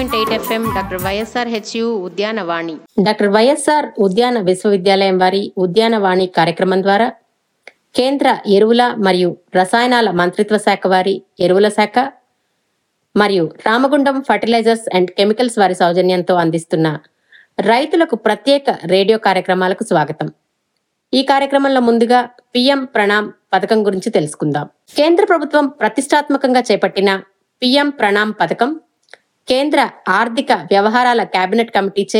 90.8 FM doctor YSR HU ఉద్యానవాణి. Doctor YSR ఉద్యాన విశ్వవిద్యాలయం వారి ఉద్యానవాణి కార్యక్రమం ద్వారా కేంద్ర ఎరువుల మరియు రసాయనాల మంత్రిత్వ శాఖ వారి ఎరువుల శాఖ మరియు రామగుండం ఫర్టిలైజర్స్ అండ్ కెమికల్స్ వారి సౌజన్యంతో అందిస్తున్న రైతులకు ప్రత్యేక రేడియో కార్యక్రమాలకు స్వాగతం. ఈ కార్యక్రమంలో ముందుగా పిఎం ప్రణామ్ పథకం గురించి తెలుసుకుందాం. కేంద్ర ప్రభుత్వం ప్రతిష్టాత్మకంగా చేపట్టిన పిఎం ప్రణామ్ పథకం కేంద్ర ఆర్థిక వ్యవహారాల కేబినెట్ కమిటీచే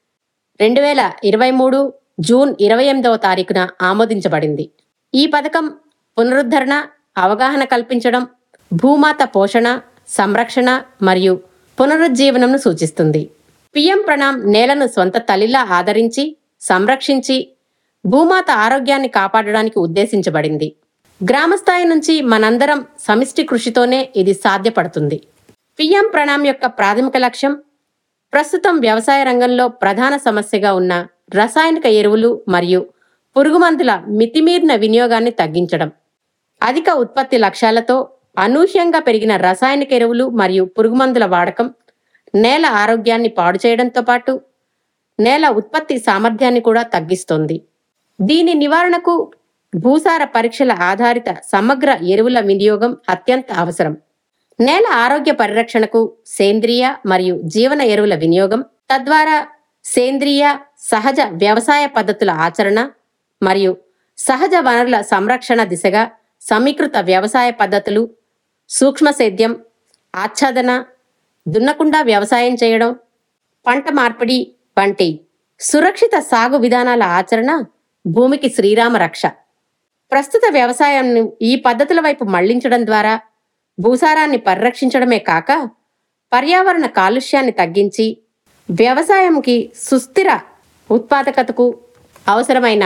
2023 జూన్ 28వ తారీఖున ఆమోదించబడింది. ఈ పథకం పునరుద్ధరణ, అవగాహన కల్పించడం, భూమాత పోషణ, సంరక్షణ మరియు పునరుజ్జీవనంను సూచిస్తుంది. పిఎం ప్రణామ్ నేలను స్వంత తల్లిలా ఆదరించి, సంరక్షించి భూమాత ఆరోగ్యాన్ని కాపాడడానికి ఉద్దేశించబడింది. గ్రామస్థాయి నుంచి మనందరం సమిష్టి కృషితోనే ఇది సాధ్యపడుతుంది. పిఎం ప్రణామ్ యొక్క ప్రాథమిక లక్ష్యం ప్రస్తుతం వ్యవసాయ రంగంలో ప్రధాన సమస్యగా ఉన్న రసాయనిక ఎరువులు మరియు పురుగుమందుల మితిమీరిన వినియోగాన్ని తగ్గించడం. అధిక ఉత్పత్తి లక్ష్యాలతో అనూహ్యంగా పెరిగిన రసాయనిక ఎరువులు మరియు పురుగుమందుల వాడకం నేల ఆరోగ్యాన్ని పాడు చేయడంతో పాటు నేల ఉత్పత్తి సామర్థ్యాన్ని కూడా తగ్గిస్తోంది. దీని నివారణకు భూసార పరీక్షల ఆధారిత సమగ్ర ఎరువుల వినియోగం అత్యంత అవసరం. నేల ఆరోగ్య పరిరక్షణకు సేంద్రియ మరియు జీవన ఎరువుల వినియోగం, తద్వారా సేంద్రియ సహజ వ్యవసాయ పద్ధతుల ఆచరణ మరియు సహజ వనరుల సంరక్షణ దిశగా సమీకృత వ్యవసాయ పద్ధతులు, సూక్ష్మ సేద్యం, ఆచ్ఛాదన, దున్నకుండా వ్యవసాయం చేయడం, పంట మార్పిడి వంటి సురక్షిత సాగు విధానాల ఆచరణ భూమికి శ్రీరామ రక్ష. ప్రస్తుత వ్యవసాయాన్ని ఈ పద్ధతుల వైపు మళ్లించడం ద్వారా భూసారాన్ని పరిరక్షించడమే కాక పర్యావరణ కాలుష్యాన్ని తగ్గించి వ్యవసాయంకి సుస్థిర ఉత్పాదకతకు అవసరమైన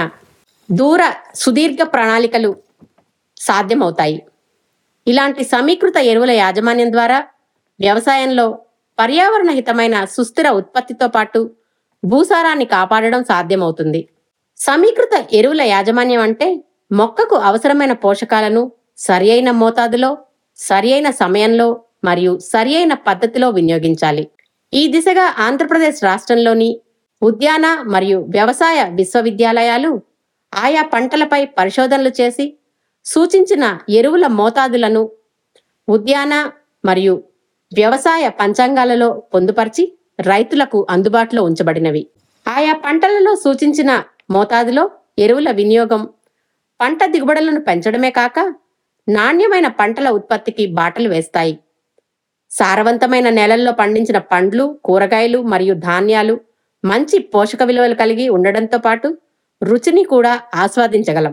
సుదీర్ఘ ప్రణాళికలు సాధ్యమవుతాయి. ఇలాంటి సమీకృత ఎరువుల యాజమాన్యం ద్వారా వ్యవసాయంలో పర్యావరణ హితమైన సుస్థిర ఉత్పత్తితో పాటు భూసారాన్ని కాపాడడం సాధ్యమవుతుంది. సమీకృత ఎరువుల యాజమాన్యం అంటే మొక్కకు అవసరమైన పోషకాలను సరియైన మోతాదులో, సరియైన సమయంలో మరియు సరియైన పద్ధతిలో వినియోగించాలి. ఈ దిశగా ఆంధ్రప్రదేశ్ రాష్ట్రంలోని ఉద్యాన మరియు వ్యవసాయ విశ్వవిద్యాలయాలు ఆయా పంటలపై పరిశోధనలు చేసి సూచించిన ఎరువుల మోతాదులను ఉద్యాన మరియు వ్యవసాయ పంచాంగాలలో పొందుపరిచి రైతులకు అందుబాటులో ఉంచబడినవి. ఆయా పంటలలో సూచించిన మోతాదులో ఎరువుల వినియోగం పంట దిగుబడులను పెంచడమే కాక నాణ్యమైన పంటల ఉత్పత్తికి బాటలు వేస్తాయి. సారవంతమైన నేలల్లో పండించిన పండ్లు, కూరగాయలు మరియు ధాన్యాలు మంచి పోషక విలువలు కలిగి ఉండడంతో పాటు రుచిని కూడా ఆస్వాదించగలం.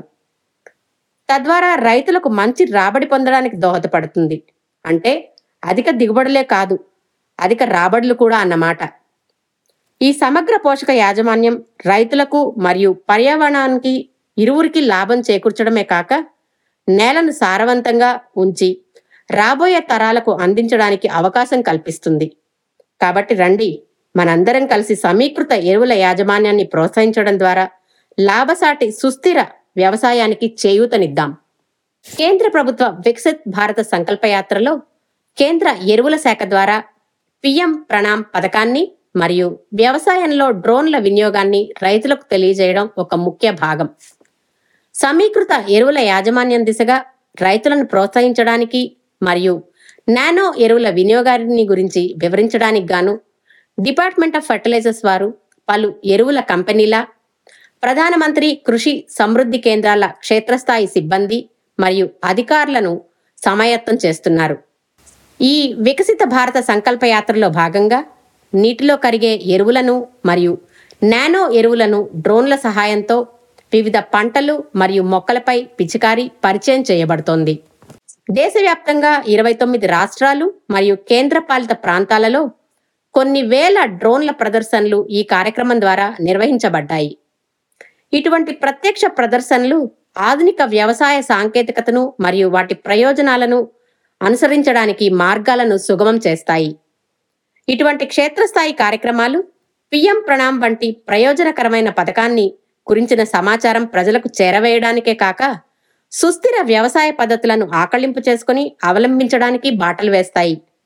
తద్వారా రైతులకు మంచి రాబడి పొందడానికి దోహదపడుతుంది. అంటే అధిక దిగుబడులే కాదు, అధిక రాబడులు కూడా అన్నమాట. ఈ సమగ్ర పోషక యాజమాన్యం రైతులకు మరియు పర్యావరణానికి ఇరువురికి లాభం చేకూర్చడమే కాక నేలను సారవంతంగా ఉంచి రాబోయే తరాలకు అందించడానికి అవకాశం కల్పిస్తుంది. కాబట్టి రండి, మనందరం కలిసి సమీకృత ఎరువుల యాజమాన్యాన్ని ప్రోత్సహించడం ద్వారా లాభసాటి సుస్థిర వ్యవసాయానికి చేయూతనిద్దాం. కేంద్ర ప్రభుత్వ వికసిత్ భారత సంకల్పయాత్రలో కేంద్ర ఎరువుల శాఖ ద్వారా పిఎం ప్రణామ్ పథకాన్ని మరియు వ్యవసాయంలో డ్రోన్ల వినియోగాన్ని రైతులకు తెలియజేయడం ఒక ముఖ్య భాగం. సమీకృత ఎరువుల యాజమాన్యం దిశగా రైతులను ప్రోత్సహించడానికి మరియు నానో ఎరువుల వినియోగాన్ని గురించి వివరించడానికి గాను డిపార్ట్మెంట్ ఆఫ్ ఫర్టిలైజర్స్ వారు పలు ఎరువుల కంపెనీల, ప్రధానమంత్రి కృషి సమృద్ధి కేంద్రాల క్షేత్రస్థాయి సిబ్బంది మరియు అధికారులను సమాయత్తం చేస్తున్నారు. ఈ వికసిత భారత సంకల్ప యాత్రలో భాగంగా నీటిలో కరిగే ఎరువులను మరియు నానో ఎరువులను డ్రోన్ల సహాయంతో వివిధ పంటలు మరియు మొక్కలపై పిచికారీ పరిచయం చేయబడుతోంది. దేశవ్యాప్తంగా 29 రాష్ట్రాలు మరియు కేంద్రపాలిత ప్రాంతాలలో కొన్ని వేల డ్రోన్ల ప్రదర్శనలు ఈ కార్యక్రమం ద్వారా నిర్వహించబడ్డాయి. ఇటువంటి ప్రత్యక్ష ప్రదర్శనలు ఆధునిక వ్యవసాయ సాంకేతికతను మరియు వాటి ప్రయోజనాలను అనుసరించడానికి మార్గాలను సుగమం చేస్తాయి. ఇటువంటి క్షేత్రస్థాయి కార్యక్రమాలు పిఎం ప్రణామ్ వంటి ప్రయోజనకరమైన పథకాన్ని గురించిన సమాచారం ప్రజలకు చేరవేయడానికే కాక సుస్థిర వ్యవసాయ పద్ధతులను ఆకళింపు చేసుకుని అవలంబించడానికి బాటలు వేస్తాయి.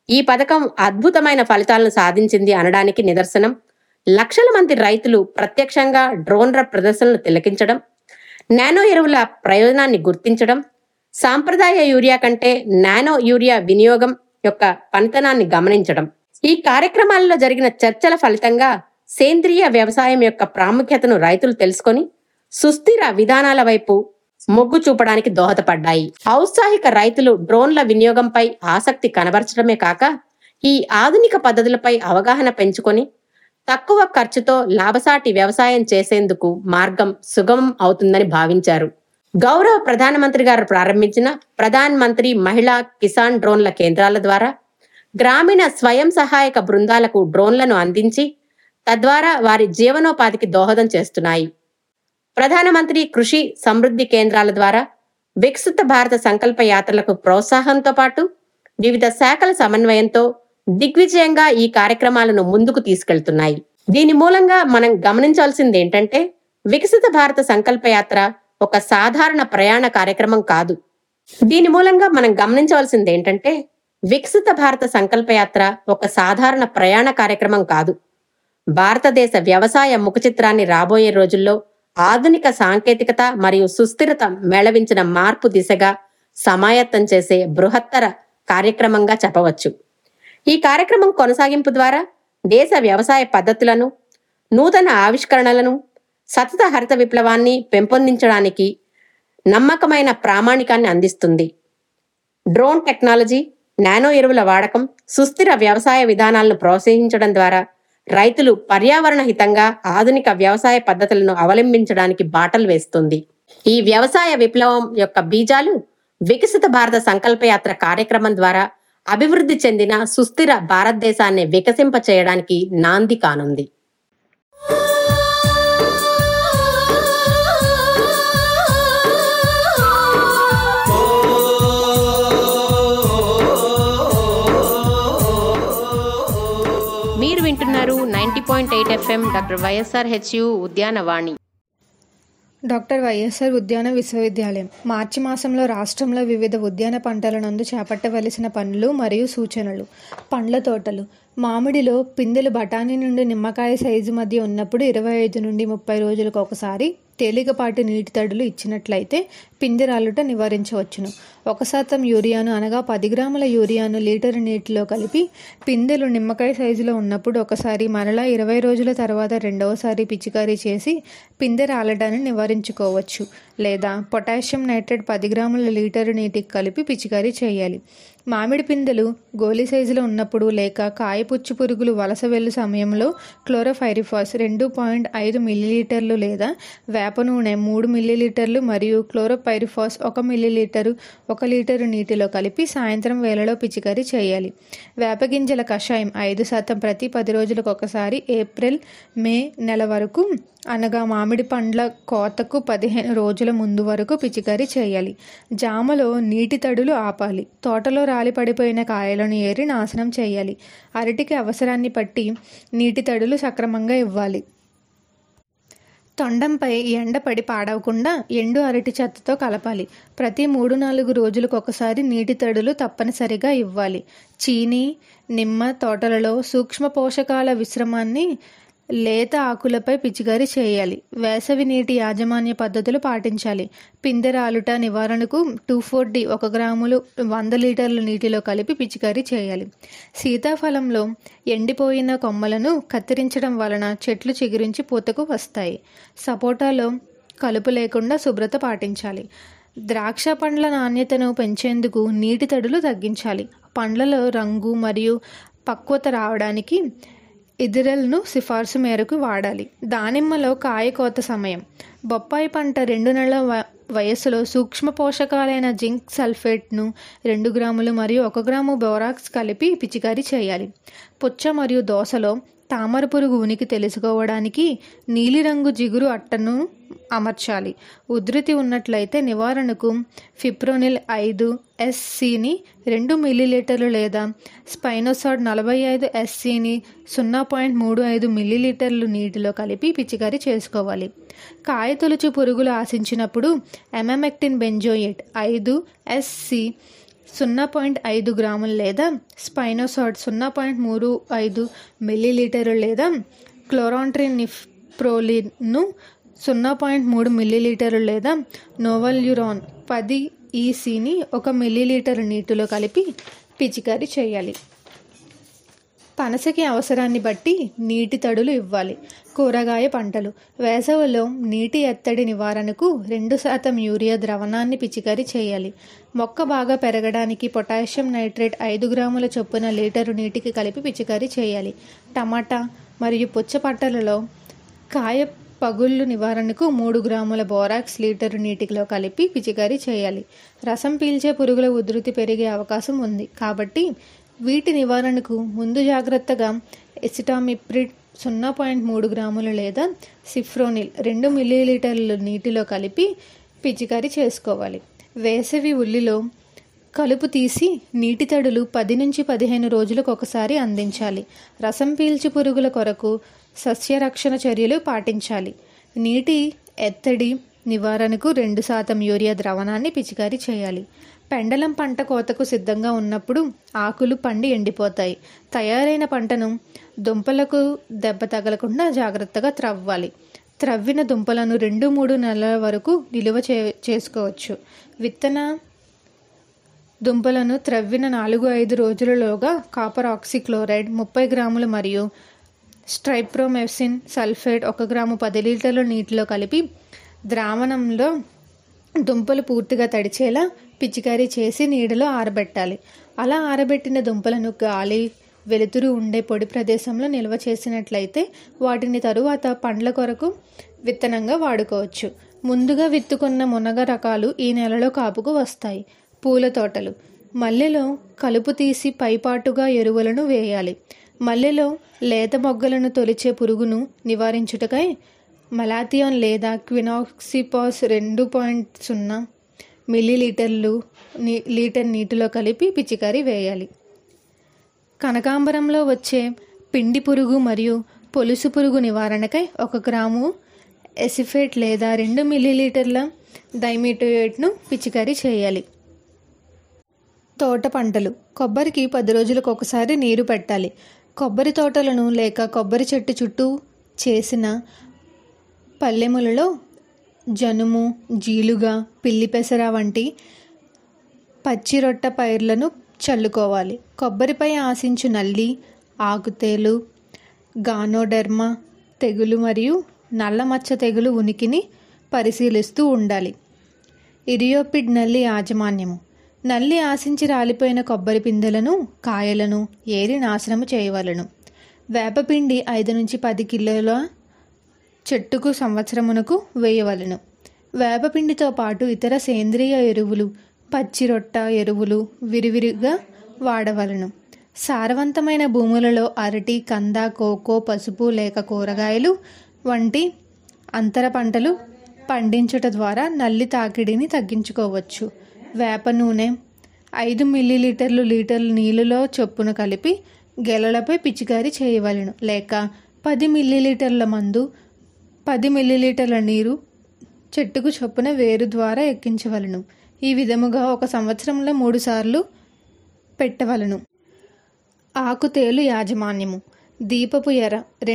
ఈ పథకం అద్భుతమైన ఫలితాలను సాధించింది అనడానికి నిదర్శనం లక్షల మంది రైతులు ప్రత్యక్షంగా డ్రోన్ల ప్రదర్శనలు తిలకించడం, నానో ఎరువుల ప్రయోజనాన్ని గుర్తించడం, సాంప్రదాయ యూరియా కంటే నానో యూరియా వినియోగం యొక్క పనితనాన్ని గమనించడం. ఈ కార్యక్రమాలలో జరిగిన చర్చల ఫలితంగా సేంద్రియ వ్యవసాయం యొక్క ప్రాముఖ్యతను రైతులు తెలుసుకొని సుస్థిర విధానాల వైపు మొగ్గు చూపడానికి దోహదపడ్డాయి. ఔత్సాహిక రైతులు డ్రోన్ల వినియోగంపై ఆసక్తి కనబరచడమే కాక ఈ ఆధునిక పద్ధతులపై అవగాహన పెంచుకొని తక్కువ ఖర్చుతో లాభసాటి వ్యవసాయం చేసేందుకు మార్గం సుగమం అవుతుందని భావించారు. గౌరవ ప్రధానమంత్రి గారు ప్రారంభించిన ప్రధాన్ మంత్రి మహిళా కిసాన్ డ్రోన్ల కేంద్రాల ద్వారా గ్రామీణ స్వయం సహాయక బృందాలకు డ్రోన్లను అందించి తద్వారా వారి జీవనోపాధికి దోహదం చేస్తున్నాయి. ప్రధానమంత్రి కృషి సమృద్ధి కేంద్రాల ద్వారా వికసిత భారత సంకల్ప యాత్రలకు ప్రోత్సాహంతో పాటు వివిధ శాఖల సమన్వయంతో దిగ్విజయంగా ఈ కార్యక్రమాలను ముందుకు తీసుకెళ్తున్నాయి. దీని మూలంగా మనం గమనించాల్సింది ఏంటంటే వికసిత భారత సంకల్ప యాత్ర ఒక సాధారణ ప్రయాణ కార్యక్రమం కాదు. దీని మూలంగా మనం గమనించవలసింది ఏంటంటే వికసిత భారత సంకల్ప యాత్ర ఒక సాధారణ ప్రయాణ కార్యక్రమం కాదు. భారతదేశ వ్యవసాయ ముఖచిత్రాన్ని రాబోయే రోజుల్లో ఆధునిక సాంకేతికత మరియు సుస్థిరత మేళవించిన మార్పు దిశగా సమాయత్తం చేసే బృహత్తర కార్యక్రమంగా చెప్పవచ్చు. ఈ కార్యక్రమం కొనసాగింపు ద్వారా దేశ వ్యవసాయ పద్ధతులను, నూతన ఆవిష్కరణలను, సతత హరిత విప్లవాన్ని పెంపొందించడానికి నమ్మకమైన ప్రామాణికాన్ని అందిస్తుంది. డ్రోన్ టెక్నాలజీ, నానో ఎరువుల వాడకం, సుస్థిర వ్యవసాయ విధానాలను ప్రోత్సహించడం ద్వారా రైతులు పర్యావరణ హితంగా ఆధునిక వ్యవసాయ పద్ధతులను అవలంబించడానికి బాటలు వేస్తుంది. ఈ వ్యవసాయ విప్లవం యొక్క బీజాలు వికసిత భారత సంకల్పయాత్ర కార్యక్రమం ద్వారా అభివృద్ధి చెందిన సుస్థిర భారతదేశాన్ని వికసింప చేయడానికి నాంది కానుంది. మీరు వింటున్నారు 90.8 FM డాక్టర్ వైఎస్ఆర్ హెచ్యు ఉద్యానవాణి. డాక్టర్ వైఎస్ఆర్ ఉద్యాన విశ్వవిద్యాలయం మార్చి మాసంలో రాష్ట్రంలో వివిధ ఉద్యాన పంటల నందు చేపట్టవలసిన పనులు మరియు సూచనలు. పండ్ల తోటలు. మామిడిలో పిందెలు బఠానీ నుండి నిమ్మకాయ సైజు మధ్య ఉన్నప్పుడు 25 నుండి 30 రోజులకు ఒకసారి తేలికపాటి నీటి తడులు ఇచ్చినట్లయితే పిందె రాలుట నివారించవచ్చును. 1% యూరియాను అనగా 10 గ్రాముల యూరియాను లీటరు నీటిలో కలిపి పిందెలు నిమ్మకాయ సైజులో ఉన్నప్పుడు ఒకసారి, మరలా 20 రోజుల తర్వాత రెండవసారి పిచికారీ చేసి పిందె రాలడాన్ని నివారించుకోవచ్చు. లేదా పొటాషియం నైట్రేట్ 10 గ్రాముల లీటరు నీటికి కలిపి పిచికారీ చేయాలి. మామిడి పిందెలు గోలి సైజులో ఉన్నప్పుడు లేక కాయపుచ్చు పురుగులు వలస వెళ్ళు సమయంలో క్లోరోఫైరిఫాస్ 2.5 మిల్లీలీటర్లు లేదా వేప నూనె 3 మిల్లీలీటర్లు మరియు క్లోరోపైరిఫాస్ 1 మిల్లీలీటరు 1 లీటరు నీటిలో కలిపి సాయంత్రం వేళలో పిచికారీ చేయాలి. వేపగింజల కషాయం 5% ప్రతి 10 రోజులకు ఒకసారి ఏప్రిల్ మే నెల వరకు అనగా మామిడి పండ్ల కోతకు 15 రోజుల ముందు వరకు పిచికారీ చేయాలి. జామలో నీటి తడులు ఆపాలి. తోటలో రాలి పడిపోయిన కాయలను ఏరి నాశనం చేయాలి. అరటికి అవసరాన్ని బట్టి నీటి తడులు సక్రమంగా ఇవ్వాలి. తొండంపై ఎండ పడి పాడవకుండా ఎండు అరటి చెత్తతో కలపాలి. ప్రతి 3-4 రోజులకు ఒకసారి నీటి తడులు తప్పనిసరిగా ఇవ్వాలి. చీనీ, నిమ్మ తోటలలో సూక్ష్మ పోషకాల విశ్రమాన్ని లేత ఆకులపై పిచికారీ చేయాలి. వేసవి నీటి యాజమాన్య పద్ధతులు పాటించాలి. పిందె రాలుట నివారణకు 2,4-D 1 గ్రాములు 100 లీటర్ల నీటిలో కలిపి పిచికారీ చేయాలి. సీతాఫలంలో ఎండిపోయిన కొమ్మలను కత్తిరించడం వలన చెట్లు చిగురించి పూతకు వస్తాయి. సపోటాలో కలుపు లేకుండా శుభ్రత పాటించాలి. ద్రాక్ష పండ్ల నాణ్యతను పెంచేందుకు నీటి తడులు తగ్గించాలి. పండ్లలో రంగు మరియు పక్వత రావడానికి ఇథిరల్ను సిఫార్సు మేరకు వాడాలి. దానిమ్మలో కాయ కోత సమయం. బొప్పాయి పంట 2 నెలల వయస్సులో సూక్ష్మ పోషకాలైన జింక్ సల్ఫేట్ను 2 గ్రాములు మరియు 1 గ్రాము బోరాక్స్ కలిపి పిచికారీ చేయాలి. పుచ్చ మరియు దోసలో తామర పురుగు ఉనికి తెలుసుకోవడానికి నీలిరంగు జిగురు అట్టను అమర్చాలి. ఉధృతి ఉన్నట్లయితే నివారణకు ఫిప్రోనిల్ 5 SCని 2 మిల్లీలీటర్లు లేదా స్పైనోసాడ్ 45 SCని 0.35 మిల్లీలీటర్లు నీటిలో కలిపి పిచికారీ చేసుకోవాలి. కాయ తొలుచు పురుగులు ఆశించినప్పుడు ఎమామెక్టిన్ బెంజోయేట్ 5 SC 0.5 గ్రాములు లేదా స్పైనోసాట్ 0.35 మిల్లీలీటరు లేదా క్లోరాంట్రినిప్రోలిన్ను 0.3 మిల్లీలీటరు లేదా నోవల్యూరాన్ 10 ఈసీని 1 మిల్లీలీటరు నీటిలో కలిపి పిచికారీ చేయాలి. పనసకి అవసరాన్ని బట్టి నీటి తడులు ఇవ్వాలి. కూరగాయ పంటలు వేసవిలో నీటి ఎత్తడి నివారణకు 2% యూరియా ద్రావణాన్ని పిచికారీ చేయాలి. మొక్క బాగా పెరగడానికి పొటాషియం నైట్రేట్ 5 గ్రాముల చొప్పున లీటరు నీటికి కలిపి పిచికారీ చేయాలి. టమాటా మరియు పుచ్చ పంటలలో కాయ పగుళ్ళు నివారణకు 3 గ్రాముల బోరాక్స్ లీటరు నీటిలో కలిపి పిచికారీ చేయాలి. రసం పీల్చే పురుగుల ఉధృతి పెరిగే అవకాశం ఉంది కాబట్టి వీటి నివారణకు ముందు జాగ్రత్తగా ఎసిటామిప్రిడ్ 0.3 గ్రాములు లేదా సిఫ్రోనిల్ 2 మిల్లీలీటర్ల నీటిలో కలిపి పిచికారీ చేసుకోవాలి. వేసవి ఉల్లిలో కలుపు తీసి నీటి తడులు 10 నుంచి 15 రోజులకు ఒకసారి అందించాలి. రసం పీల్చి పురుగుల కొరకు సస్యరక్షణ చర్యలు పాటించాలి. నీటి ఎత్తడి నివారణకు 2% యూరియా ద్రావణాన్ని పిచికారీ చేయాలి. పెండలం పంట కోతకు సిద్ధంగా ఉన్నప్పుడు ఆకులు పండి ఎండిపోతాయి. తయారైన పంటను దుంపలకు దెబ్బ తగలకుండా జాగ్రత్తగా త్రవ్వాలి. త్రవ్విన దుంపలను 2-3 నెలల వరకు నిలువ చేసుకోవచ్చు. విత్తన దుంపలను త్రవ్విన 4-5 రోజులలోగా కాపర్ ఆక్సిక్లోరైడ్ 30 గ్రాములు మరియు స్ట్రైప్రోమెసిన్ సల్ఫేట్ 1 గ్రాము 10 లీటర్ల నీటిలో కలిపి ద్రావణంలో దుంపలు పూర్తిగా తడిచేలా పిచికారీ చేసి నీడలో ఆరబెట్టాలి. అలా ఆరబెట్టిన దుంపలను గాలి వెలుతురు ఉండే పొడి ప్రదేశంలో నిల్వ చేసినట్లయితే వాటిని తరువాత పండ్ల కొరకు విత్తనంగా వాడుకోవచ్చు. ముందుగా విత్తుకున్న మునగ రకాలు ఈ నెలలో కాపుకు వస్తాయి. పూల తోటలు మల్లెలో కలుపు తీసి పైపాటుగా ఎరువులను వేయాలి. మల్లెలో లేత మొగ్గలను తొలిచే పురుగును నివారించుటకై మలాథియాన్ లేదా క్వినాక్సిపాస్ 2.0 మిల్లీలీటర్లు లీటర్ నీటిలో కలిపి పిచికారీ వేయాలి. కనకాంబరంలో వచ్చే పిండి పురుగు మరియు పొలుసు పురుగు నివారణకై 1 గ్రాము ఎసిఫేట్ లేదా 2 మిల్లీలీటర్ల డైమిథోయేట్ను పిచికారీ చేయాలి. తోట పంటలు కొబ్బరికి 10 రోజులకు ఒకసారి నీరు పెట్టాలి. కొబ్బరి తోటలను లేక కొబ్బరి చెట్టు చుట్టూ చేసిన పల్లెములలో జనుము, జీలుగా, పిల్లి పెసర వంటి పచ్చి రొట్ట పైర్లను చల్లుకోవాలి. కొబ్బరిపై ఆశించు నల్లి, ఆకుతేలు, గానోడెర్మా తెగులు మరియు నల్లమచ్చ తెగులు ఉనికిని పరిశీలిస్తూ ఉండాలి. ఇరియోపిడ్ నల్లి యాజమాన్యము నల్లి ఆశించి రాలిపోయిన కొబ్బరి పిందెలను, కాయలను ఏరి నాశనము చేయవలను. వేపపిండి 5 నుంచి 10 కిలోల చెట్టుకు సంవత్సరమునకు వేయవలను. వేపపిండితో పాటు ఇతర సేంద్రియ ఎరువులు, పచ్చి రొట్ట ఎరువులు విరివిరిగా వాడవలను. సారవంతమైన భూములలో అరటి, కంద, కోకో, పసుపు లేక కూరగాయలు వంటి అంతర పంటలు పండించుట ద్వారా నల్లి తాకిడిని తగ్గించుకోవచ్చు. వేప నూనె 5 మిల్లీలీటర్లు లీటర్లు నీళ్ళలో చొప్పున కలిపి గెలలపై పిచికారీ చేయవలను. లేక 10 మిల్లీలీటర్ల మందు 10 మిల్లీలీటర్ల నీరు చెట్టుకు చొప్పున వేరు ద్వారా ఎక్కించవలను. ఈ విధముగా 1 సంవత్సరంలో 3 సార్లు పెట్టవలను. ఆకుతేలు యాజమాన్యము దీపపు ఎర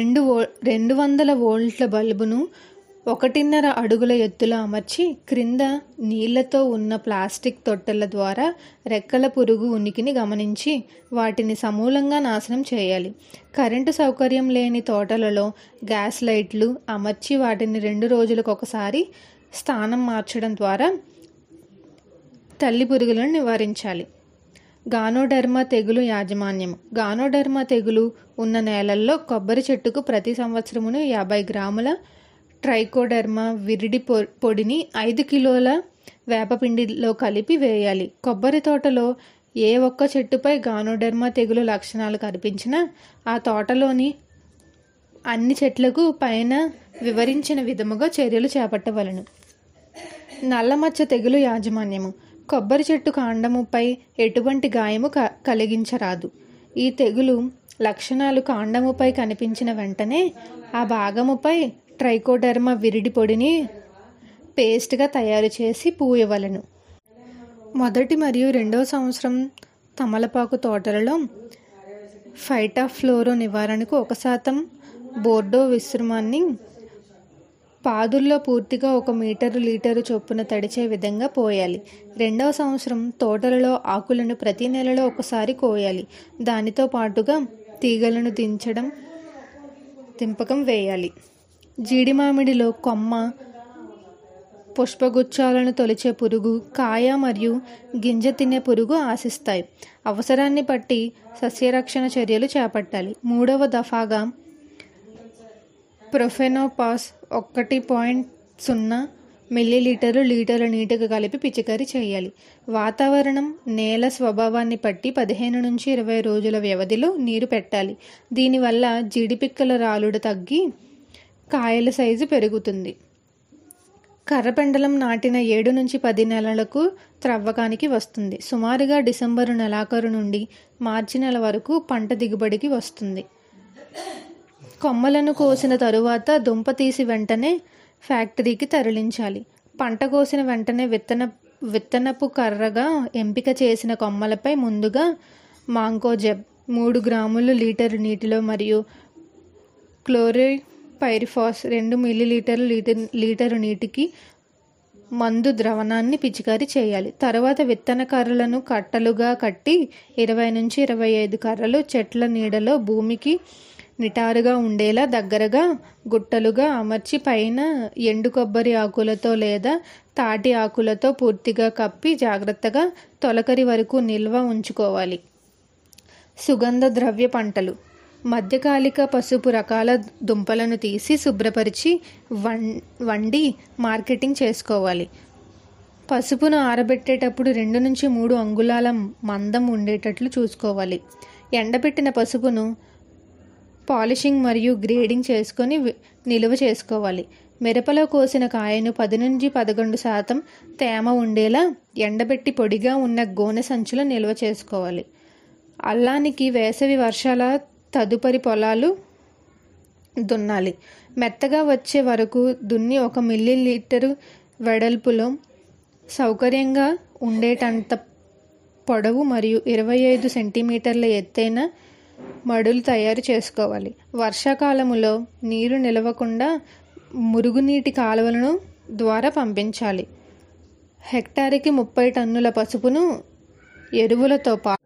200 వోల్ట్ల బల్బును 1.5 అడుగుల ఎత్తులో అమర్చి క్రింద నీళ్లతో ఉన్న ప్లాస్టిక్ తొట్టెల ద్వారా రెక్కల పురుగు ఉనికిని గమనించి వాటిని సమూలంగా నాశనం చేయాలి. కరెంటు సౌకర్యం లేని తోటలలో గ్యాస్ లైట్లు అమర్చి వాటిని 2 రోజులకు ఒకసారి స్థానం మార్చడం ద్వారా తల్లి పురుగులను నివారించాలి. గానోడెర్మా తెగులు యాజమాన్యము గానోడెర్మా తెగులు ఉన్న నేలల్లో కొబ్బరి చెట్టుకు ప్రతి సంవత్సరమును 50 గ్రాముల ట్రైకోడెర్మా విరిడి పొడిని 5 కిలోల వేపపిండిలో కలిపి వేయాలి. కొబ్బరి తోటలో ఏ ఒక్క చెట్టుపై గానోడెర్మా తెగులు లక్షణాలు కనిపించినా ఆ తోటలోని అన్ని చెట్లకు పైన వివరించిన విధముగా చర్యలు చేపట్టవలను. నల్లమచ్చ తెగులు యాజమాన్యము కొబ్బరి చెట్టు కాండముపై ఎటువంటి గాయము కలిగించరాదు. ఈ తెగులు లక్షణాలు కాండముపై కనిపించిన వెంటనే ఆ భాగముపై ట్రైకోడెర్మా విరిడి పొడిని పేస్ట్గా తయారు చేసి పూయవలను. మొదటి మరియు రెండవ సంవత్సరం తమలపాకు తోటలలో ఫైటాఫ్లోరా నివారణకు 1% బోర్డో మిశ్రమాన్ని పాదుల్లో పూర్తిగా 1 మీటరు లీటరు చొప్పున తడిచే విధంగా పోయాలి. రెండవ సంవత్సరం తోటలలో ఆకులను ప్రతి నెలలో ఒకసారి కోయాలి. దానితో పాటుగా తీగలను దింపకం వేయాలి. జీడి మామిడిలో కొమ్మ, పుష్పగుచ్చాలను తొలిచే పురుగు, కాయ మరియు గింజ తినే పురుగు ఆశిస్తాయి. అవసరాన్ని బట్టి సస్యరక్షణ చర్యలు చేపట్టాలి. మూడవ దఫాగా ప్రొఫెనోపాస్ 1.0 మిల్లీలీటరు లీటరు నీటికి కలిపి పిచికారీ చేయాలి. వాతావరణం, నేల స్వభావాన్ని బట్టి 15 నుంచి 20 రోజుల వ్యవధిలో నీరు పెట్టాలి. దీనివల్ల జీడిపిక్కల రాలుడు తగ్గి కాయల సైజు పెరుగుతుంది. కర్రపెండలం నాటిన 7 నుంచి 10 నెలలకు త్రవ్వకానికి వస్తుంది. సుమారుగా డిసెంబరు నెలాఖరు నుండి మార్చి నెల వరకు పంట దిగుబడికి వస్తుంది. కొమ్మలను కోసిన తరువాత దుంప తీసి వెంటనే ఫ్యాక్టరీకి తరలించాలి. పంట కోసిన వెంటనే విత్తనపు కర్రగా ఎంపిక చేసిన కొమ్మలపై ముందుగా మాంకోజెబ్ 3 గ్రాములు లీటరు నీటిలో మరియు క్లోరోపైరిఫాస్ 2 మిల్లీలీటర్లు లీటరు నీటికి మందు ద్రావణాన్ని పిచికారీ చేయాలి. తర్వాత విత్తన కర్రలను కట్టలుగా కట్టి 20 నుంచి 25 కర్రలు చెట్ల నీడలో భూమికి నిటారుగా ఉండేలా దగ్గరగా గుట్టలుగా అమర్చి పైన ఎండు కొబ్బరి ఆకులతో లేదా తాటి ఆకులతో పూర్తిగా కప్పి జాగ్రత్తగా తొలకరి వరకు నిల్వ ఉంచుకోవాలి. సుగంధ ద్రవ్య పంటలు. మధ్యకాలిక పసుపు రకాల దుంపలను తీసి శుభ్రపరిచి వండి మార్కెటింగ్ చేసుకోవాలి. పసుపును ఆరబెట్టేటప్పుడు 2 నుంచి 3 అంగుళాల మందం ఉండేటట్లు చూసుకోవాలి. ఎండబెట్టిన పసుపును పాలిషింగ్ మరియు గ్రేడింగ్ చేసుకొని నిలువ చేసుకోవాలి. మిరపలో కోసిన కాయను 10 నుంచి 11% తేమ ఉండేలా ఎండబెట్టి పొడిగా ఉన్న గోనె సంచులో నిల్వ చేసుకోవాలి. అల్లానికి వేసవి వర్షాల తదుపరి పొలాలు దున్నాలి. మెత్తగా వచ్చే వరకు దున్ని 1 మిల్లీలీటరు వెడల్పులో సౌకర్యంగా ఉండేటంత పొడవు మరియు 25 సెంటీమీటర్ల ఎత్తైన మడులు తయారు చేసుకోవాలి. వర్షాకాలములో నీరు నిలవకుండా మురుగునీటి కాలువలను ద్వారా పంపించాలి. హెక్టారుకి 30 టన్నుల పసుపును ఎరువులతో పాటు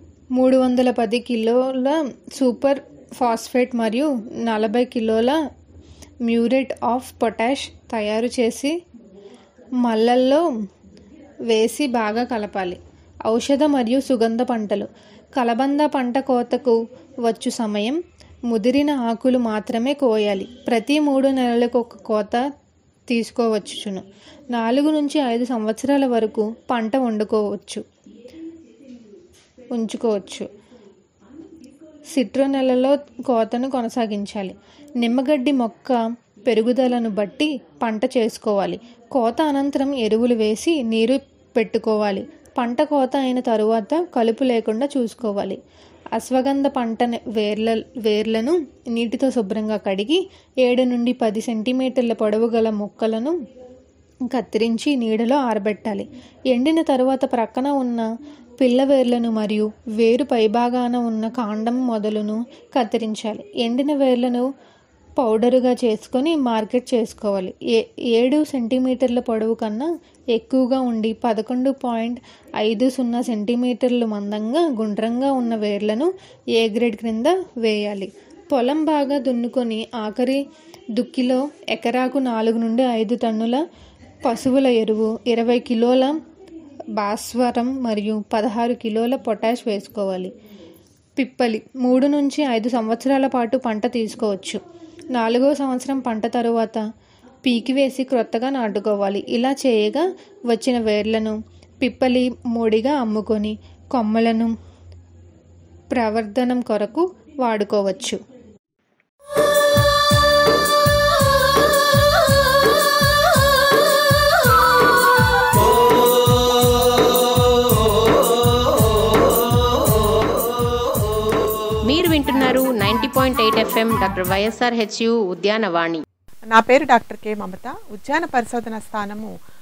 310 కిలోల సూపర్ ఫాస్ఫేట్ మరియు 40 కిలోల మ్యూరేట్ ఆఫ్ పొటాష్ తయారు చేసి మల్లల్లో వేసి బాగా కలపాలి. ఔషధ మరియు సుగంధ పంటలు. కలబంద పంట కోతకు వచ్చు సమయం. ముదిరిన ఆకులు మాత్రమే కోయాలి. ప్రతి 3 నెలలకు 1 కోత తీసుకోవచ్చును. 4 నుంచి 5 సంవత్సరాల వరకు పంట ఉంచుకోవచ్చు. సిట్రోనెలలో కోతను కొనసాగించాలి. నిమ్మగడ్డి మొక్క పెరుగుదలను బట్టి పంట చేసుకోవాలి. కోత అనంతరం ఎరువులు వేసి నీరు పెట్టుకోవాలి. పంట కోత అయిన తరువాత కలుపు లేకుండా చూసుకోవాలి. అశ్వగంధ పంట వేర్లను నీటితో శుభ్రంగా కడిగి 7 నుండి 10 సెంటీమీటర్ల పొడవు గల మొక్కలను కత్తిరించి నీడలో ఆరబెట్టాలి. ఎండిన తరువాత ప్రక్కన ఉన్న పిల్ల వేర్లను మరియు వేరు పైభాగాన ఉన్న కాండం మొదలును కత్తిరించాలి. ఎండిన వేర్లను పౌడరుగా చేసుకొని మార్కెట్ చేసుకోవాలి. 7 సెంటీమీటర్ల పొడవు కన్నా ఎక్కువగా ఉండి 11.50 సెంటీమీటర్లు మందంగా గుండ్రంగా ఉన్న వేర్లను ఏ గ్రేడ్ క్రింద వేయాలి. పొలం బాగా దున్నుకొని ఆఖరి దుక్కిలో ఎకరాకు 4 నుండి 5 టన్నుల పశువుల ఎరువు, 20 కిలోల భాస్వరం మరియు 16 కిలోల పొటాష్ వేసుకోవాలి. పిప్పలి 3 నుంచి 5 సంవత్సరాల పాటు పంట తీసుకోవచ్చు. 4వ సంవత్సరం పంట తరువాత పీకివేసి క్రొత్తగా నాటుకోవాలి. ఇలా చేయగా వచ్చిన వేర్లను పిప్పలి మోడిగా అమ్ముకొని కొమ్మలను ప్రవర్ధనం కొరకు వాడుకోవచ్చు. మీరు వింటున్నారు 90.8 FM డాక్టర్ వైఎస్ఆర్ హెచ్యు ఉద్యానవాణి. నా పేరు డాక్టర్ కె మమత. ఉద్యాన పరిశోధన స్థానము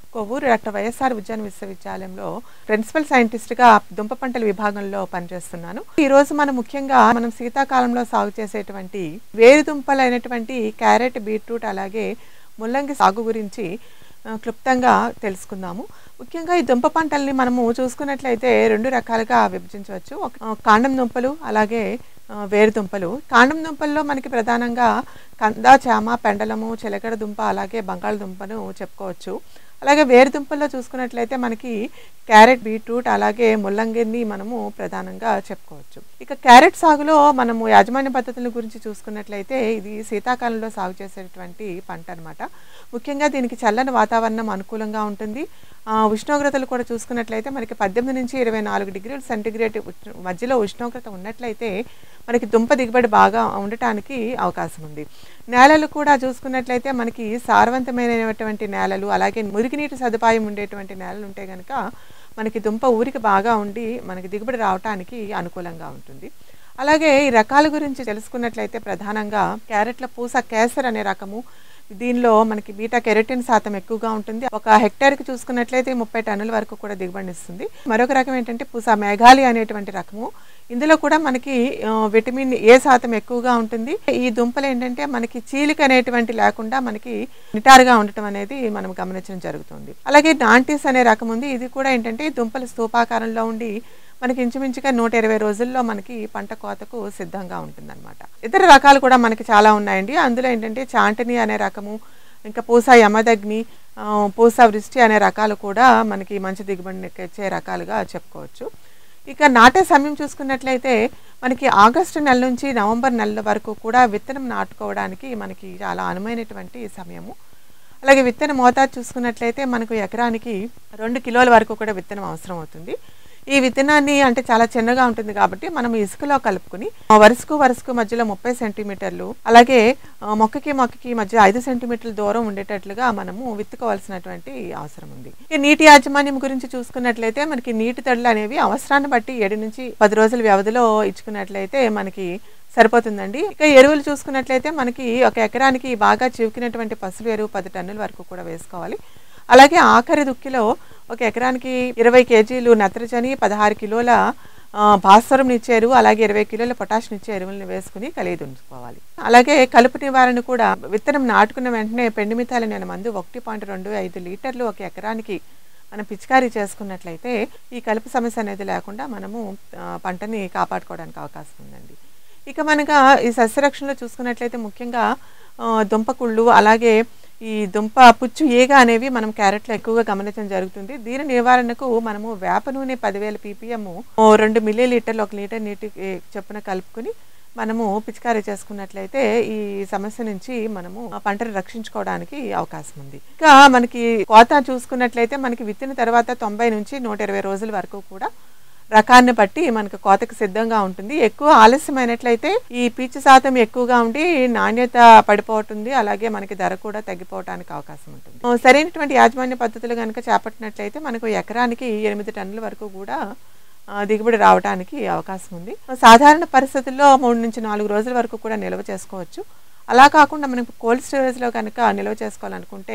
కొవ్వూరు డాక్టర్ వైఎస్ఆర్ ఉద్యాన విశ్వవిద్యాలయంలో ప్రిన్సిపల్ సైంటిస్ట్గా దుంప పంటల విభాగంలో పనిచేస్తున్నాను. ఈరోజు మనం శీతాకాలంలో సాగు చేసేటువంటి వేరుదుంపలైనటువంటి క్యారెట్, బీట్రూట్ అలాగే ముల్లంగి సాగు గురించి క్లుప్తంగా తెలుసుకుందాము. ముఖ్యంగా ఈ దుంప పంటల్ని మనము చూసుకున్నట్లయితే 2 రకాలుగా విభజించవచ్చు. కాండం దుంపలు అలాగే వేరుదుంపలు. కాండం దుంపల్లో మనకి ప్రధానంగా కంద, చామ, పెండలము, చిలకడ దుంప అలాగే బంగాళదుంపను చెప్పుకోవచ్చు. అలాగే వేరుదుంపల్లో చూసుకున్నట్లయితే మనకి క్యారెట్, బీట్రూట్ అలాగే ముల్లంగిని మనము ప్రధానంగా చెప్పుకోవచ్చు. ఇక క్యారెట్ సాగులో మనము యాజమాన్య పద్ధతుల గురించి చూసుకున్నట్లయితే ఇది శీతాకాలంలో సాగు చేసేటువంటి పంట అనమాట. ముఖ్యంగా దీనికి చల్లని వాతావరణం అనుకూలంగా ఉంటుంది. ఉష్ణోగ్రతలు కూడా చూసుకున్నట్లయితే మనకి 18 నుంచి 24 డిగ్రీల సెంటీగ్రేడ్ మధ్యలో ఉష్ణోగ్రత ఉన్నట్లయితే మనకి దుంప దిగుబడి బాగా ఉండటానికి అవకాశం ఉంది. నేలలు కూడా చూసుకున్నట్లయితే మనకి సారవంతమైనటువంటి నేలలు అలాగే మురుగునీటి సదుపాయం ఉండేటువంటి నేలలు ఉంటే కనుక మనకి దుంప ఊరికి బాగా ఉండి మనకి దిగుబడి రావటానికి అనుకూలంగా ఉంటుంది. అలాగే ఈ రకాల గురించి తెలుసుకున్నట్లయితే ప్రధానంగా క్యారెట్ల పూస కేసర్ అనే రకము. దీనిలో మనకి బీటా కెరటిన్ శాతం ఎక్కువగా ఉంటుంది. 1 హెక్టార్కి చూసుకున్నట్లయితే 30 టన్నుల వరకు కూడా దిగుబడిని ఇస్తుంది. మరొక రకం ఏంటంటే పూసా మేఘాలి అనేటువంటి రకము. ఇందులో కూడా మనకి విటమిన్ ఏ శాతం ఎక్కువగా ఉంటుంది. ఈ దుంపలు ఏంటంటే మనకి చీలిక అనేటువంటి లేకుండా మనకి నిటారుగా ఉండటం అనేది మనం గమనించడం జరుగుతుంది. అలాగే నాంటీస్ అనే రకం ఉంది. ఇది కూడా ఏంటంటే దుంపలు స్తూపాకారంలో ఉండి మనకి ఇంచుమించుగా 120 రోజుల్లో మనకి పంట కోతకు సిద్ధంగా ఉంటుందన్నమాట. ఇతర రకాలు కూడా మనకి చాలా ఉన్నాయండి. అందులో ఏంటంటే చాంటని అనే రకము, ఇంకా పూసా యమదగ్ని, పూసా వృష్టి అనే రకాలు కూడా మనకి మంచి దిగుబడిని ఇచ్చే రకాలుగా చెప్పుకోవచ్చు. ఇక నాటే సమయం చూసుకున్నట్లయితే మనకి ఆగస్టు నెల నుంచి నవంబర్ నెల వరకు కూడా విత్తనం నాటుకోవడానికి మనకి చాలా అనువైనటువంటి సమయము. అలాగే విత్తన మోతాదు చూసుకున్నట్లయితే మనకు ఎకరానికి 2 కిలోల వరకు కూడా విత్తనం అవసరం అవుతుంది. ఈ విత్తనాన్ని అంటే చాలా చిన్నగా ఉంటుంది కాబట్టి మనం ఇసుకలో కలుపుకుని వరుసకు మధ్యలో 30 సెంటీమీటర్లు అలాగే మొక్కకి మధ్య 5 సెంటీమీటర్ల దూరం ఉండేటట్లుగా మనము విత్తుకోవాల్సినటువంటి అవసరం ఉంది. ఈ నీటి యాజమాన్యం గురించి చూసుకున్నట్లయితే మనకి నీటి తడులు అనేవి అవసరాన్ని బట్టి 7 నుంచి 10 రోజుల వ్యవధిలో ఇచ్చుకున్నట్లయితే మనకి సరిపోతుందండి. ఇక ఎరువులు చూసుకున్నట్లయితే మనకి 1 ఎకరానికి బాగా చివుకినటువంటి పసుపు ఎరువు 10 టన్నుల వరకు కూడా వేసుకోవాలి. అలాగే ఆఖరి దుక్కిలో 1 ఎకరానికి 20 కేజీలు నత్రజని, 16 కిలోల భాస్వరం ఇచ్చే ఎరువు అలాగే 20 కిలోల పొటాషియం ఇచ్చే ఎరువులను వేసుకుని కలిగి ఉంచుకోవాలి. అలాగే కలుపు నివారణ కూడా విత్తనం నాటుకున్న వెంటనే పెండిమిథాలిన్ అనే మందు 1.25 లీటర్లు 1 ఎకరానికి మనం పిచికారీ చేసుకున్నట్లయితే ఈ కలుపు సమస్య అనేది లేకుండా మనము పంటని కాపాడుకోవడానికి అవకాశం ఉందండి. ఇక మనగా ఈ సస్యరక్షణలో చూసుకున్నట్లయితే ముఖ్యంగా దుంపకుళ్ళు అలాగే ఈ దుంప పుచ్చు ఈగ అనేవి మనం క్యారెట్లో ఎక్కువగా గమనించడం జరుగుతుంది. దీని నివారణకు మనము వేప నూనె 10,000 ppm 2 మిల్లీలీటర్లు 1 లీటర్ నీటికి చొప్పున కలుపుకొని మనము పిచికారీ చేసుకున్నట్లయితే ఈ సమస్య నుంచి మనము పంటను రక్షించుకోవడానికి అవకాశం ఉంది. ఇంకా మనకి కోత చూసుకున్నట్లయితే మనకి విత్తిన తర్వాత 90 నుంచి 120 రోజుల వరకు కూడా రకాన్ని బట్టి మనకు కోతకు సిద్ధంగా ఉంటుంది. ఎక్కువ ఆలస్యమైనట్లయితే ఈ పీచు శాతం ఎక్కువగా ఉండి నాణ్యత పడిపోతుంది. అలాగే మనకి ధర కూడా తగ్గిపోవడానికి అవకాశం ఉంటుంది. సరైనటువంటి యాజమాన్య పద్ధతులు కనుక చేపట్టినట్లయితే మనకు ఎకరానికి 8 టన్నుల వరకు కూడా దిగుబడి రావడానికి అవకాశం ఉంది. సాధారణ పరిస్థితుల్లో 3 నుంచి 4 రోజుల వరకు కూడా నిల్వ చేసుకోవచ్చు. అలా కాకుండా మనం కోల్డ్ స్టోరేజ్లో కనుక నిల్వ చేసుకోవాలనుకుంటే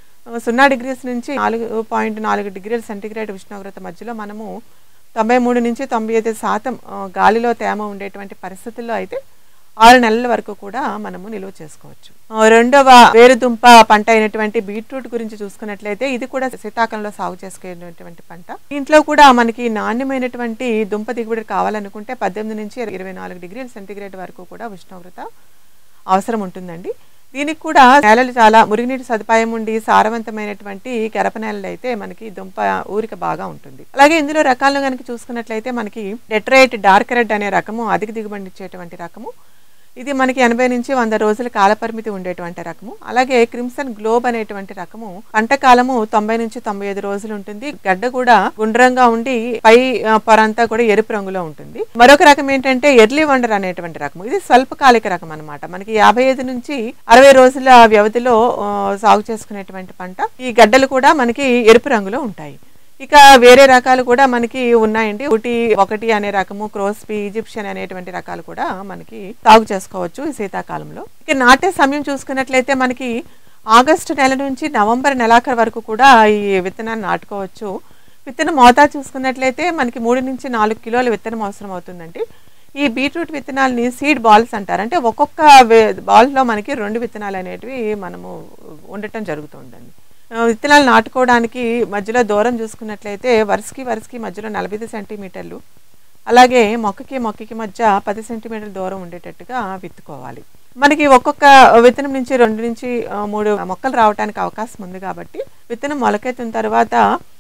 0 డిగ్రీస్ నుంచి 4.4 డిగ్రీల సెంటీగ్రేడ్ ఉష్ణోగ్రత మధ్యలో మనము 93 నుంచి 95% గాలిలో తేమ ఉండేటువంటి పరిస్థితుల్లో అయితే 6 నెలల వరకు కూడా మనము నిల్వ చేసుకోవచ్చు. రెండవ వేరుదుంప పంట అయినటువంటి బీట్రూట్ గురించి చూసుకున్నట్లయితే ఇది కూడా శీతాకాలంలో సాగు చేసుకునేటువంటి పంట. దీంట్లో కూడా మనకి నాణ్యమైనటువంటి దుంప దిగుబడి కావాలనుకుంటే 18 నుంచి 24 డిగ్రీల సెంటీగ్రేడ్ వరకు కూడా ఉష్ణోగ్రత అవసరం ఉంటుందండి. దీనికి కూడా నేలలు చాలా మురుగునీటి సదుపాయం ఉండి సారవంతమైనటువంటి గరప నేలలు అయితే మనకి దుంప ఊరిక బాగా ఉంటుంది. అలాగే ఇందులో రకాలను కనుక చూసుకున్నట్లయితే మనకి డెట్రైట్ డార్క్ రెడ్ అనే రకము అధిక దిగుబడి ఇచ్చేటువంటి రకము. ఇది మనకి 80 నుంచి 100 రోజుల కాలపరిమితి ఉండేటువంటి రకము. అలాగే క్రిమ్సన్ గ్లోబ్ అనేటువంటి రకము పంట కాలము 90 నుంచి 95 రోజులు ఉంటుంది. గడ్డ కూడా గుండ్రంగా ఉండి పై పొరంతా కూడా ఎరుపు రంగులో ఉంటుంది. మరొక రకం ఏంటంటే ఎర్లీ వండర్ అనేటువంటి రకము. ఇది స్వల్పకాలిక రకం అనమాట. మనకి 55 నుంచి 60 రోజుల వ్యవధిలో సాగు చేసుకునేటువంటి పంట. ఈ గడ్డలు కూడా మనకి ఎరుపు రంగులో ఉంటాయి. ఇక వేరే రకాలు కూడా మనకి ఉన్నాయండి. ఒకటి అనే రకము, క్రోస్పీ, ఈజిప్షియన్ అనేటువంటి రకాలు కూడా మనకి సాగు చేసుకోవచ్చు ఈ శీతాకాలంలో. ఇక నాటే సమయం చూసుకున్నట్లయితే మనకి ఆగస్టు నెల నుంచి నవంబర్ నెలాఖరు వరకు కూడా ఈ విత్తనాన్ని నాటుకోవచ్చు. విత్తనం మోతాదు చూసుకున్నట్లయితే మనకి 3 నుంచి 4 కిలోల విత్తనం అవసరం అవుతుందండి. ఈ బీట్రూట్ విత్తనాలని సీడ్ బాల్స్ అంటారు. అంటే ఒక్కొక్క బాల్లో మనకి 2 విత్తనాలు అనేటివి మనము ఉండటం జరుగుతుందండి. విత్తనాలు నాటుకోవడానికి మధ్యలో దూరం చూసుకున్నట్లయితే వరుసకి మధ్యలో 45 సెంటీమీటర్లు, అలాగే మొక్కకి మధ్య 10 సెంటీమీటర్ల దూరం ఉండేటట్టుగా విత్తుకోవాలి. మనకి ఒక్కొక్క విత్తనం నుంచి 2 నుంచి 3 మొక్కలు రావడానికి అవకాశం ఉంది కాబట్టి విత్తనం మొలకెత్తిన తర్వాత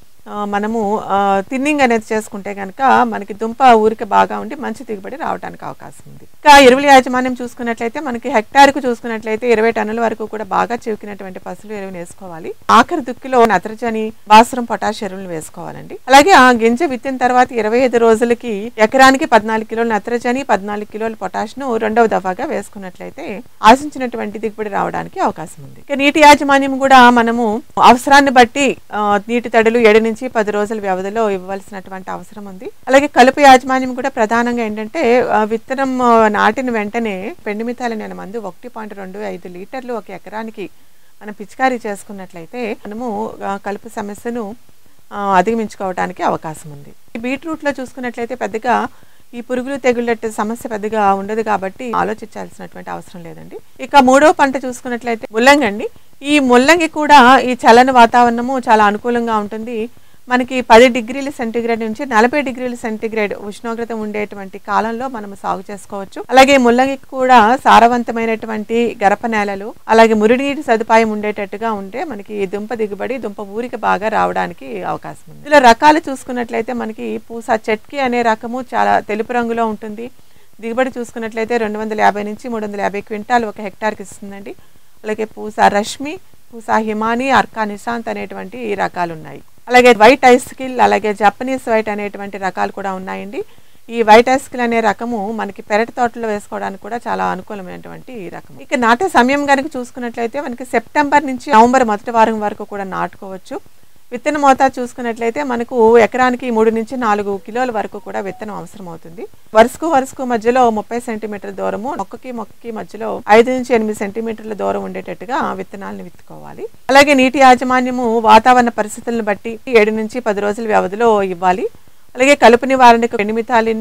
మనము థిన్నింగ్ అనేది చేసుకుంటే కనుక మనకి దుంప ఊరిక బాగా ఉండి మంచి దిగుబడి రావడానికి అవకాశం ఉంది. ఇంకా ఎరువుల యాజమాన్యం చూసుకున్నట్లయితే మనకి హెక్టార్కు చూసుకున్నట్లయితే 20 టన్నుల వరకు కూడా బాగా చివికినటువంటి పసులు ఎరువులు వేసుకోవాలి. ఆఖరి దుక్కిలో నత్రజని, భాస్వరం, పొటాష్ ఎరువులు వేసుకోవాలండి. అలాగే ఆ గింజ విత్తిన తర్వాత 25 రోజులకి ఎకరానికి 14 కిలోల నత్రజని, 14 కిలోల పొటాష్ను రెండవ దఫాగా వేసుకున్నట్లయితే ఆశించినటువంటి దిగుబడి రావడానికి అవకాశం ఉంది. ఇక నీటి యాజమాన్యం కూడా మనము అవసరాన్ని బట్టి నీటి తడులు 7 నుంచి 10 రోజుల వ్యవధిలో ఇవ్వవలసినటువంటి అవసరం ఉంది. అలాగే కలుపు యాజమాన్యం కూడా ప్రధానంగా ఏంటంటే విత్తనం నాటిన వెంటనే పెండిమిథాలిన్ అనే మందు 1.25 లీటర్లు ఒక ఎకరానికి మనం పిచికారీ చేసుకున్నట్లయితే మనము కలుపు సమస్యను అధిగమించుకోవడానికి అవకాశం ఉంది. ఈ బీట్రూట్లో చూసుకున్నట్లయితే పెద్దగా ఈ పురుగులు తెగుళ్ళ సమస్య పెద్దగా ఉండదు కాబట్టి ఆలోచించాల్సినటువంటి అవసరం లేదండి. ఇక 3వ పంట చూసుకున్నట్లయితే ముల్లంగి అండి. ఈ ముల్లంగి కూడా ఈ చల్లని వాతావరణము చాలా అనుకూలంగా ఉంటుంది. మనకి 10 డిగ్రీల సెంటీగ్రేడ్ నుంచి 40 డిగ్రీల సెంటీగ్రేడ్ ఉష్ణోగ్రత ఉండేటువంటి కాలంలో మనం సాగు చేసుకోవచ్చు. అలాగే ముల్లంగికి కూడా సారవంతమైనటువంటి గరప నేలలు, అలాగే మురుగునీటి సదుపాయం ఉండేటట్టుగా ఉంటే మనకి దుంప దిగుబడి, దుంప ఊరిక బాగా రావడానికి అవకాశం ఉంది. ఇందులో రకాలు చూసుకున్నట్లయితే మనకి పూసా చెట్కి అనే రకము చాలా తెలుపు రంగులో ఉంటుంది. దిగుబడి చూసుకున్నట్లయితే 250 నుంచి 350 క్వింటాలు ఒక హెక్టార్కి ఇస్తుందండి. అలాగే పూసా రష్మి, పూసా హిమాని, అర్కా నిశాంత్ అనేటువంటి రకాలు ఉన్నాయి. అలాగే వైట్ ఐస్కిల్, అలాగే జపనీస్ వైట్ అనేటువంటి రకాలు కూడా ఉన్నాయండి. ఈ వైట్ ఐస్కిల్ అనే రకము మనకి పెరటి తోటలో వేసుకోవడానికి కూడా చాలా అనుకూలమైనటువంటి రకం. ఇక నాటే సమయం కనుక చూసుకున్నట్లయితే మనకి సెప్టెంబర్ నుంచి నవంబర్ మొదటి వారం వరకు కూడా నాటుకోవచ్చు. విత్తన మోతాదు చూసుకున్నట్లయితే మనకు ఎకరానికి 3 నుంచి 4 కిలోల వరకు కూడా విత్తనం అవసరం అవుతుంది. వరుసకు మధ్యలో 30 సెంటీమీటర్ల దూరము, మొక్కకి మధ్యలో 5 నుంచి 8 సెంటీమీటర్ల దూరం ఉండేటట్టుగా విత్తనాలను విత్తుకోవాలి. అలాగే నీటి యాజమాన్యము వాతావరణ పరిస్థితులను బట్టి 7 నుంచి 10 రోజుల వ్యవధిలో ఇవ్వాలి. అలాగే కలుపు నివారణకు పెండిమిథాలిన్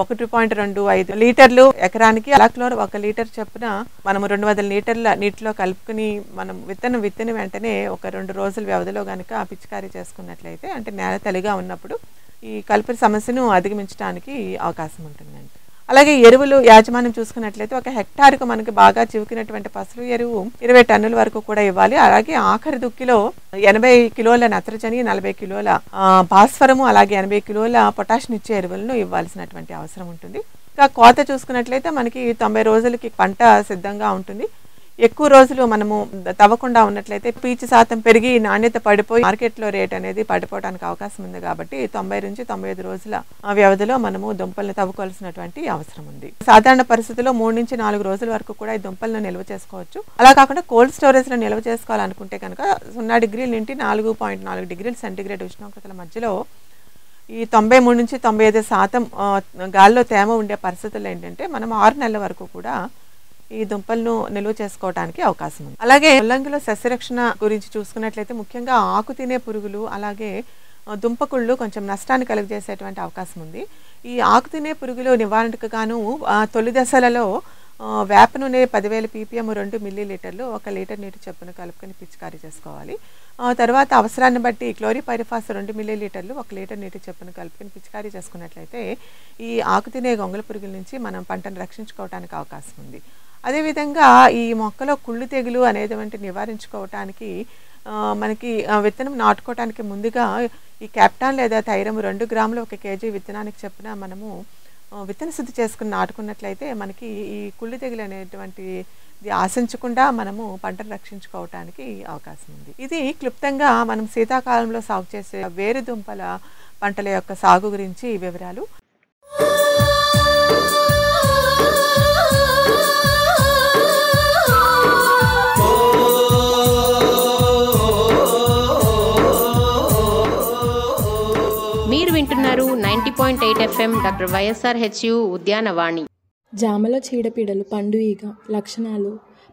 1.25 లీటర్లు ఎకరానికి, అలాక్లోర్ 1 లీటర్ చొప్పున మనము 200 లీటర్ల నీటిలో కలుపుకుని మనం విత్తిన వెంటనే ఒక 2 రోజుల వ్యవధిలో కనుక పిచికారీ చేసుకున్నట్లయితే అంటే నేల తలిగా ఉన్నప్పుడు ఈ కలుపు సమస్యను అధిగమించడానికి అవకాశం ఉంటుందండి. అలాగే ఎరువులు యాజమాన్యం చూసుకున్నట్లయితే ఒక హెక్టార్కు మనకి బాగా చివికినటువంటి పసులు ఎరువు 20 టన్నుల వరకు కూడా ఇవ్వాలి. అలాగే ఆఖరి దుక్కిలో 80 కిలోల నత్రజని, 40 కిలోల భాస్వరము, అలాగే 80 కిలోల పొటాషియం ఇచ్చే ఎరువులను ఇవ్వాల్సినటువంటి అవసరం ఉంటుంది. ఇంకా కోత చూసుకున్నట్లయితే మనకి 90 రోజులకి పంట సిద్ధంగా ఉంటుంది. ఎక్కువ రోజులు మనము తవ్వకుండా ఉన్నట్లయితే పీచు శాతం పెరిగి నాణ్యత పడిపోయి మార్కెట్లో రేట్ అనేది పడిపోవడానికి అవకాశం ఉంది. కాబట్టి 90 నుంచి 95 రోజుల వ్యవధిలో మనము దుంపలను తవ్వుకోవాల్సినటువంటి అవసరం ఉంది. సాధారణ పరిస్థితుల్లో 3 నుంచి 4 రోజుల వరకు కూడా ఈ దుంపలను నిల్వ చేసుకోవచ్చు. అలా కాకుండా కోల్డ్ స్టోరేజ్ లో నిల్వ చేసుకోవాలనుకుంటే కనుక 0 డిగ్రీల నుండి 4.4 డిగ్రీల సెంటీగ్రేడ్ ఉష్ణోగ్రతల మధ్యలో ఈ 93 నుంచి 95% గాలిలో తేమ ఉండే పరిస్థితుల్లో ఏంటంటే మనం 6 నెలల వరకు కూడా ఈ దుంపలను నిల్వ చేసుకోవడానికి అవకాశం ఉంది. అలాగే ముల్లంగిలో సస్యరక్షణ గురించి చూసుకున్నట్లయితే ముఖ్యంగా ఆకు తినే పురుగులు, అలాగే దుంపకుళ్ళు కొంచెం నష్టాన్ని కలుగజేసేటువంటి అవకాశం ఉంది. ఈ ఆకు తినే పురుగులు నివారణకు గాను తొలి దశలలో వేప నూనె 10,000 ppm 2 మిల్లీలీటర్లు 1 లీటర్ నీటి చొప్పున కలుపుకొని పిచికారీ చేసుకోవాలి. తర్వాత అవసరాన్ని బట్టి క్లోరిపైరిఫాస్ 2 మిల్లీలీటర్లు 1 లీటర్ నీటి చొప్పున కలుపుకొని పిచికారీ చేసుకున్నట్లయితే ఈ ఆకు తినే గొంగళ పురుగుల నుంచి మనం పంటను రక్షించుకోవడానికి అవకాశం ఉంది. అదేవిధంగా ఈ మొక్కలో కుళ్ళు తెగులు అనేటువంటి నివారించుకోవటానికి మనకి విత్తనం నాటుకోవటానికి ముందుగా ఈ క్యాప్టాన్ లేదా థైరమ్ 2 గ్రాములు 1 కేజీ విత్తనానికి చొప్పున మనము విత్తన శుద్ధి చేసుకుని నాటుకున్నట్లయితే మనకి ఈ కుళ్ళు తెగులు అనేటువంటి ఆశించకుండా మనము పంటను రక్షించుకోవటానికి అవకాశం ఉంది. ఇది క్లుప్తంగా మనం శీతాకాలంలో సాగు చేసే వేరుదుంపల పంటల యొక్క సాగు గురించి వివరాలు. మీరు వింటున్నారు 90.8 FM డాక్టర్ వైఎస్ఆర్ హెచ్యు ఉద్యానవాణి. జామలో చీడపీడలు, పండు ఈగ లక్షణాలు,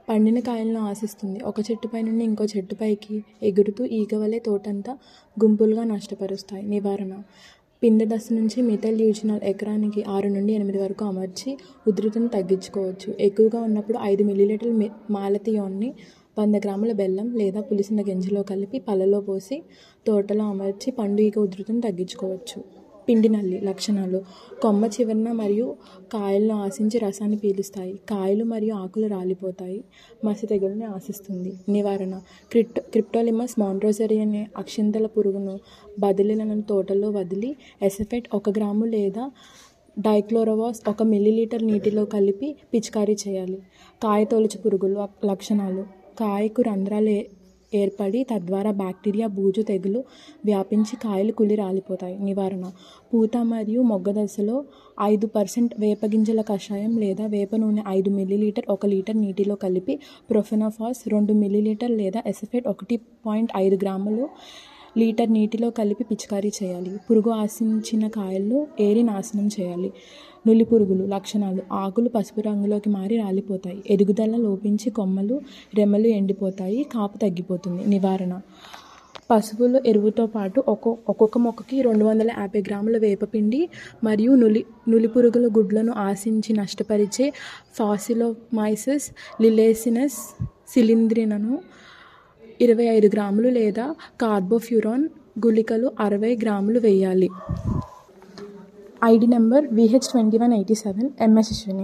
పండిన కాయలను ఆశిస్తుంది. ఒక చెట్టుపై నుండి ఇంకో చెట్టుపైకి ఎగురుతూ ఈగవలే తోటంతా గుంపులుగా నష్టపరుస్తాయి. నివారణ: పిండి దశ నుంచి మిథైల్ యూజినాల్ ఎకరానికి 6 నుండి 8 వరకు అమర్చి ఉధృతిని తగ్గించుకోవచ్చు. ఎక్కువగా ఉన్నప్పుడు 5 మిల్లీలీటర్ల మాలథియోన్ని 100 గ్రాముల బెల్లం లేదా పులిసిన గింజలో కలిపి పళ్ళలో పోసి తోటలో అమర్చి పండు ఈగ ఉధృతిని తగ్గించుకోవచ్చు. పిండి నల్లి లక్షణాలు: కొమ్మ చివరన మరియు కాయలను ఆశించి రసాన్ని పీలుస్తాయి. కాయలు మరియు ఆకులు రాలిపోతాయి. మసి తెగులుని ఆశిస్తుంది. నివారణ: క్రిప్టోలిమస్ మాండ్రోజరీ అనే అక్షింతల పురుగును బదిలీలను తోటలో వదిలి ఎసెఫెట్ 1 గ్రాము లేదా డైక్లోరోవాస్ 1 మిల్లీలీటర్ నీటిలో కలిపి పిచికారీ చేయాలి. కాయ తొలుచు పురుగులు లక్షణాలు: కాయకు రంధ్రాలు ఏర్పడి తద్వారా బ్యాక్టీరియా బూజు తెగులు వ్యాపించి కాయలు కుళ్ళి రాలిపోతాయి. నివారణ: పూత మరియు మొగ్గ దశలో 5% వేపగింజల కషాయం లేదా వేప నూనె 5 మిల్లీలీటర్ 1 లీటర్ నీటిలో కలిపి ప్రొఫెనోఫాస్ 2 మిల్లీలీటర్ లేదా ఎసెఫెట్ 1.5 గ్రాములు లీటర్ నీటిలో కలిపి పిచికారీ చేయాలి. పురుగు ఆశించిన కాయలను ఏరి నాశనం చేయాలి. నులి పురుగులు లక్షణాలు: ఆకులు పసుపు రంగులోకి మారి రాలిపోతాయి. ఎదుగుదల లోపించి కొమ్మలు రెమ్మలు ఎండిపోతాయి. కాపు తగ్గిపోతుంది. నివారణ: పశువుల ఎరువుతో పాటు ఒక్కొక్క మొక్కకి 250 గ్రాముల వేపపిండి మరియు నులి పురుగుల గుడ్లను ఆశించి నష్టపరిచే ఫాసిలోమైసిస్ లిలేసినస్ సిలింద్రినను 25 గ్రాములు లేదా కార్బోఫ్యూరాన్ గుళికలు 60 గ్రాములు వేయాలి. ID number VH2187 MS Ashwini.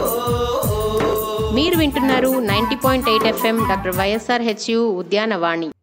మీరు వింటున్నారు 90.8 FM doctor YSR HU Udyanavani.